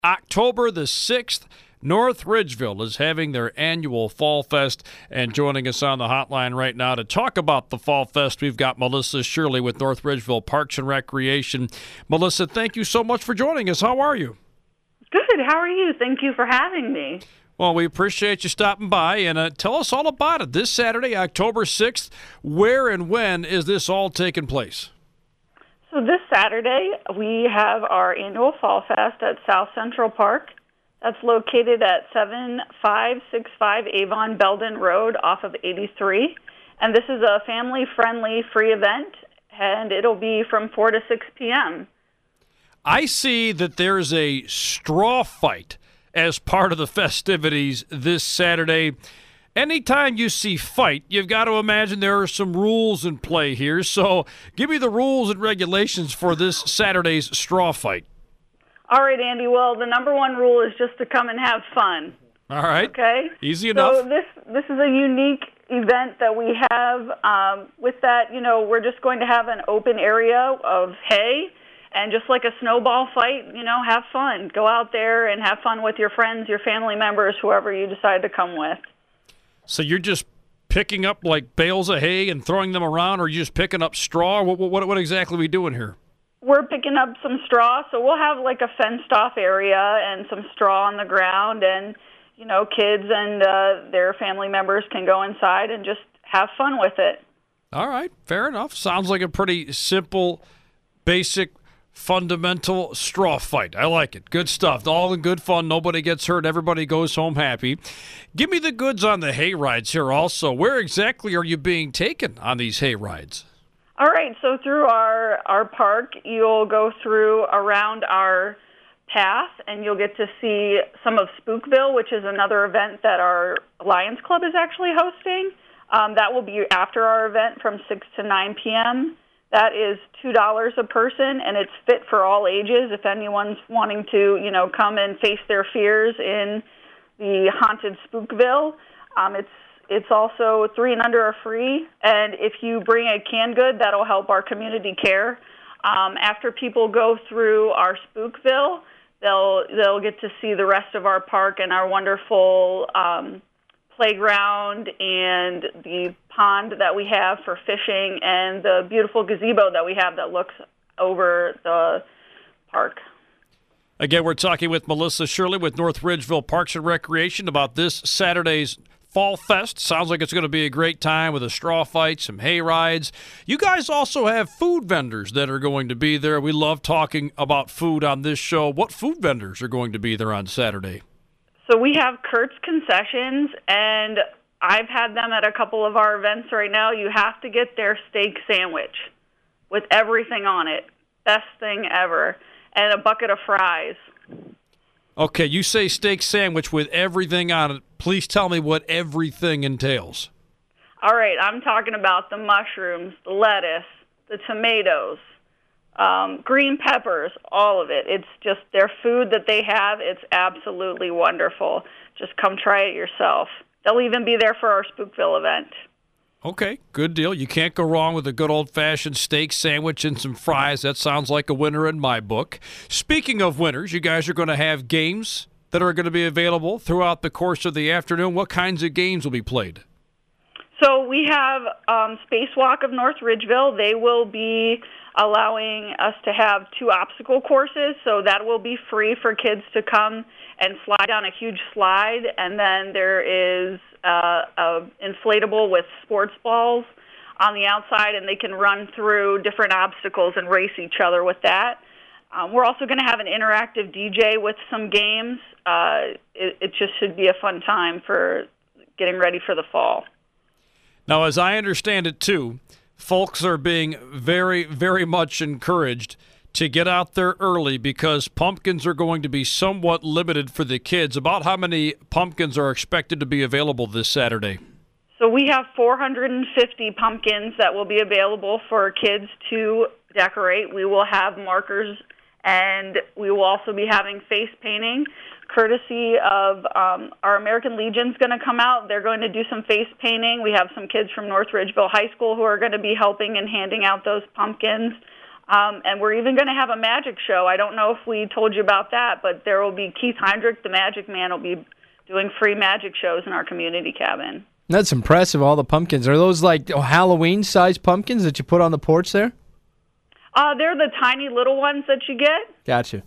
October the 6th, North Ridgeville is having their annual Fall Fest, and joining us on the hotline right now to talk about the Fall Fest, we've got Melissa Shirley with North Ridgeville Parks and Recreation. Melissa, thank you so much for joining us. How are you? Good. How are you? Thank you for having me. Well, we appreciate you stopping by, and tell us all about it. This Saturday, October 6th, where and when is this all taking place? So this Saturday, we have our annual Fall Fest at South Central Park. That's located at 7565 Avon Belden Road off of 83. And this is a family-friendly free event, and it'll be from 4 to 6 p.m. I see that there's a straw fight as part of the festivities this Saturday. Anytime you see fight, you've got to imagine there are some rules in play here. So give me the rules and regulations for this Saturday's straw fight. All right, Andy. Well, the number one rule is just to come and have fun. All right. Okay? Easy enough. So this is a unique event that we have. With that, we're just going to have an open area of hay. And just like a snowball fight, have fun. Go out there and have fun with your friends, your family members, whoever you decide to come with. So you're just picking up like bales of hay and throwing them around, or are you just picking up straw? What exactly are we doing here? We're picking up some straw, so we'll have like a fenced-off area and some straw on the ground, and kids and their family members can go inside and just have fun with it. All right, fair enough. Sounds like a pretty simple, basic, fundamental straw fight. I like it. Good stuff. All in good fun. Nobody gets hurt. Everybody goes home happy. Give me the goods on the hay rides here also. Where exactly are you being taken on these hay rides? All right. So through our park, you'll go through around our path, and you'll get to see some of Spookville, which is another event that our Lions Club is actually hosting. That will be after our event from 6 to 9 p.m., That is $2 a person, and it's fit for all ages. If anyone's wanting to, come and face their fears in the haunted Spookville, it's also 3 and under are free. And if you bring a canned good, that'll help our community care. After people go through our Spookville, they'll get to see the rest of our park and our wonderful playground and the pond that we have for fishing and the beautiful gazebo that we have that looks over the park. Again, we're talking with Melissa Shirley with North Ridgeville Parks and Recreation about this Saturday's Fall Fest. Sounds like it's going to be a great time with a straw fight, some hay rides. You guys also have food vendors that are going to be there. We love talking about food on this show. What food vendors are going to be there on Saturday? So we have Kurt's Concessions, and I've had them at a couple of our events right now. You have to get their steak sandwich with everything on it. Best thing ever. And a bucket of fries. Okay, you say steak sandwich with everything on it. Please tell me what everything entails. All right, I'm talking about the mushrooms, the lettuce, the tomatoes, green peppers, all of it. It's just their food that they have. It's absolutely wonderful. Just come try it yourself. They'll even be there for our Spookville event. Okay, good deal. You can't go wrong with a good old-fashioned steak sandwich and some fries. That sounds like a winner in my book. Speaking of winners, you guys are going to have games that are going to be available throughout the course of the afternoon. What kinds of games will be played? So we have Spacewalk of North Ridgeville. They will be allowing us to have 2 obstacle courses, so that will be free for kids to come and slide down a huge slide. And then there is a inflatable with sports balls on the outside, and they can run through different obstacles and race each other with that. We're also going to have an interactive DJ with some games. It just should be a fun time for getting ready for the fall. Now, as I understand it, too, folks are being very, very much encouraged to get out there early because pumpkins are going to be somewhat limited for the kids. About how many pumpkins are expected to be available this Saturday? So we have 450 pumpkins that will be available for kids to decorate. We will have markers, and we will also be having face painting. Courtesy of our American Legion's going to come out. They're going to do some face painting. We have some kids from North Ridgeville High School who are going to be helping and handing out those pumpkins. And we're even going to have a magic show. I don't know if we told you about that, but there will be Keith Heinrich, the Magic Man, will be doing free magic shows in our community cabin. That's impressive, all the pumpkins. Are those like Halloween-sized pumpkins that you put on the porch there? They're the tiny little ones that you get. Gotcha.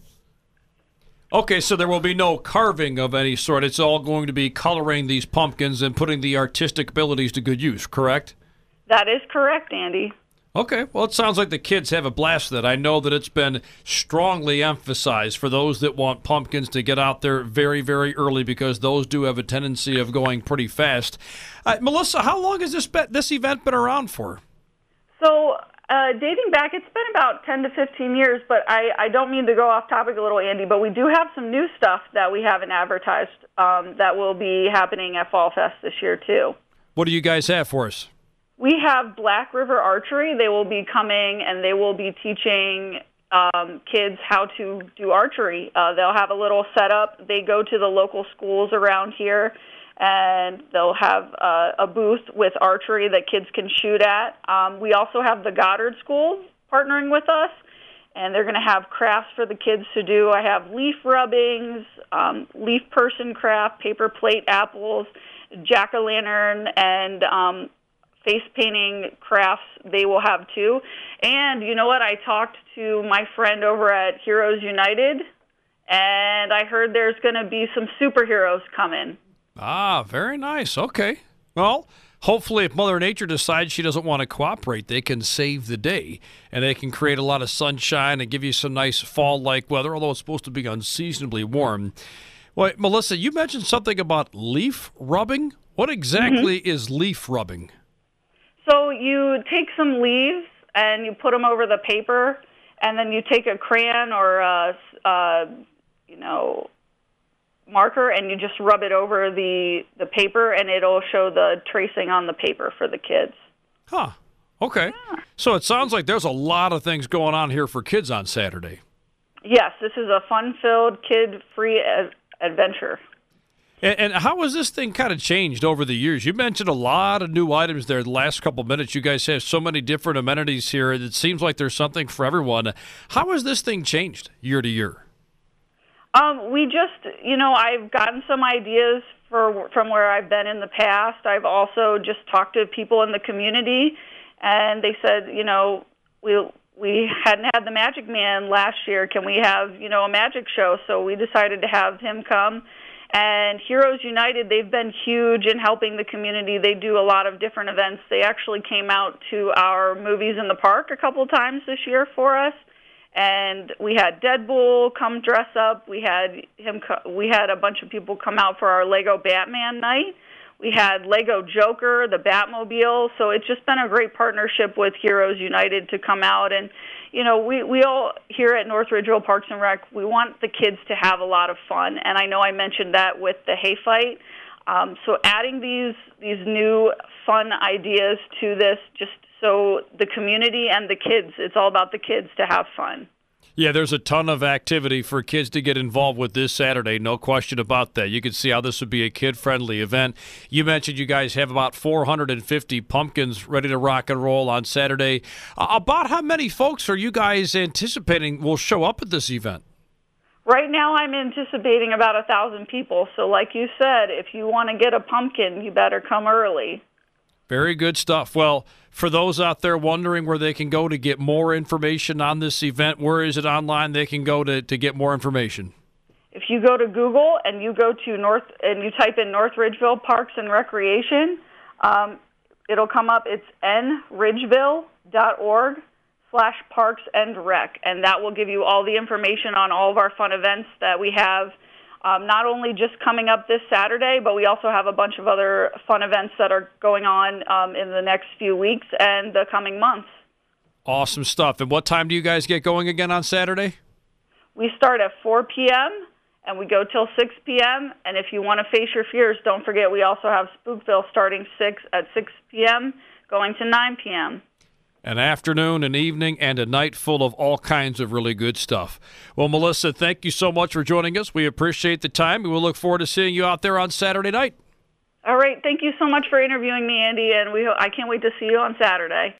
Okay, so there will be no carving of any sort. It's all going to be coloring these pumpkins and putting the artistic abilities to good use, correct? That is correct, Andy. Okay, well, it sounds like the kids have a blast with that. I know that it's been strongly emphasized for those that want pumpkins to get out there very, very early because those do have a tendency of going pretty fast. Melissa, how long has this event been around for? So, dating back, it's been about 10 to 15 years, but I don't mean to go off topic a little, Andy, but we do have some new stuff that we haven't advertised that will be happening at Fall Fest this year, too. What do you guys have for us? We have Black River Archery. They will be coming, and they will be teaching kids how to do archery. They'll have a little setup. They go to the local schools around here, and they'll have a booth with archery that kids can shoot at. We also have the Goddard School partnering with us, and they're going to have crafts for the kids to do. I have leaf rubbings, leaf person craft, paper plate apples, jack-o'-lantern, and face painting crafts they will have too. And you know what? I talked to my friend over at Heroes United, and I heard there's going to be some superheroes coming. Ah, very nice. Okay. Well, hopefully if Mother Nature decides she doesn't want to cooperate, they can save the day, and they can create a lot of sunshine and give you some nice fall-like weather, although it's supposed to be unseasonably warm. Well, Melissa, you mentioned something about leaf rubbing. What exactly is leaf rubbing? So you take some leaves and you put them over the paper, and then you take a crayon or a marker, and you just rub it over the paper, and it'll show the tracing on the paper for the kids. Huh. Okay. Yeah. So it sounds like there's a lot of things going on here for kids on Saturday. Yes, this is a fun-filled, kid-free adventure. And how has this thing kind of changed over the years? You mentioned a lot of new items there the last couple of minutes. You guys have so many different amenities here. It seems like there's something for everyone. How has this thing changed year to year? We just, I've gotten some ideas from where I've been in the past. I've also just talked to people in the community, and they said, we hadn't had the Magic Man last year. Can we have, a magic show? So we decided to have him come. And Heroes United, they've been huge in helping the community. They do a lot of different events. They actually came out to our Movies in the Park a couple times this year for us. And we had Deadpool come dress up. We had a bunch of people come out for our Lego Batman night. We had Lego Joker, the Batmobile. So it's just been a great partnership with Heroes United to come out. And, we all here at North Ridgeville Parks and Rec, we want the kids to have a lot of fun. And I know I mentioned that with the hay fight. So adding these new fun ideas to this, just so the community and the kids, it's all about the kids to have fun. Yeah, there's a ton of activity for kids to get involved with this Saturday, no question about that. You can see how this would be a kid-friendly event. You mentioned you guys have about 450 pumpkins ready to rock and roll on Saturday. About how many folks are you guys anticipating will show up at this event? Right now I'm anticipating about 1,000 people. So like you said, if you want to get a pumpkin, you better come early. Very good stuff. Well, for those out there wondering where they can go to get more information on this event, where is it online they can go to get more information? If you go to Google and you go to you type in North Ridgeville Parks and Recreation, it'll come up. It's nridgeville.org/parksandrec, and that will give you all the information on all of our fun events that we have. Not only just coming up this Saturday, but we also have a bunch of other fun events that are going on in the next few weeks and the coming months. Awesome stuff. And what time do you guys get going again on Saturday? We start at 4 p.m., and we go till 6 p.m. And if you want to face your fears, don't forget we also have Spookville starting at 6 p.m., going to 9 p.m. An afternoon, an evening, and a night full of all kinds of really good stuff. Well, Melissa, thank you so much for joining us. We appreciate the time, and we'll look forward to seeing you out there on Saturday night. All right. Thank you so much for interviewing me, Andy, and I can't wait to see you on Saturday.